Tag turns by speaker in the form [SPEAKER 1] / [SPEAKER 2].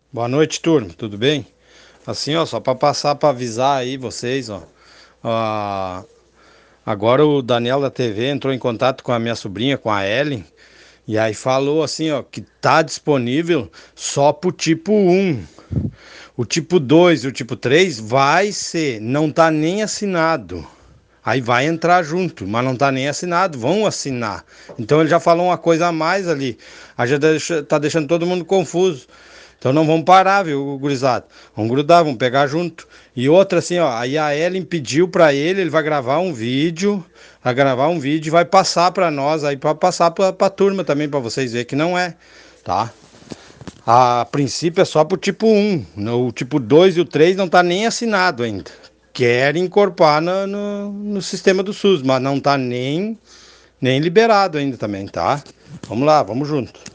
[SPEAKER 1] Boa noite, turma. Tudo bem? Assim, ó, só para passar para avisar aí vocês, ó. Ah, agora o Daniel da TV entrou em contato com a minha sobrinha, com a Ellen, e aí falou assim, ó, que tá disponível só pro tipo um. O tipo 2 e o tipo 3 vai ser, não tá nem assinado. Aí vai entrar junto, mas não tá nem assinado, vão assinar. Então ele já falou uma coisa a mais ali. Aí já tá deixando todo mundo confuso. Então não vamos parar, viu, gurizada? Vamos grudar, vamos pegar junto. E outra assim, ó, aí a Ellen pediu pra ele vai gravar um vídeo e vai passar pra nós aí, pra passar pra turma também, pra vocês verem que não é, tá? A princípio é só pro tipo um. O tipo 2 e o 3 não tá nem assinado ainda. Querem incorporar no sistema do SUS, mas não tá nem liberado ainda também, tá? Vamos lá, vamos junto.